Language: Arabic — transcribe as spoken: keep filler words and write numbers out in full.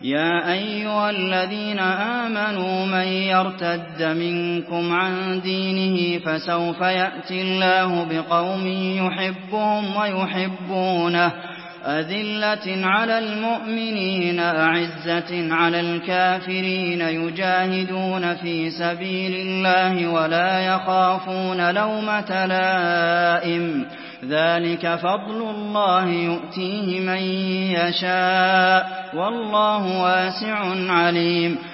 يَا أَيُّهَا الَّذِينَ آمَنُوا مَن يَرْتَدَّ مِنكُمْ عَن دِينِهِ فَسَوْفَ يَأْتِي اللَّهُ بِقَوْمٍ يُحِبُّهُمْ وَيُحِبُّونَهُ أَذِلَّةٍ عَلَى الْمُؤْمِنِينَ أَعِزَّةٍ عَلَى الْكَافِرِينَ يُجَاهِدُونَ فِي سَبِيلِ اللَّهِ وَلَا يَخَافُونَ لَوْمَةَ لَائِمٍ ۚ ذَٰلِكَ فَضْلُ اللَّهِ يُؤْتِيهِ مَن يَشَاءُ ۚ وَاللَّهُ وَاسِعٌ عَلِيمٌ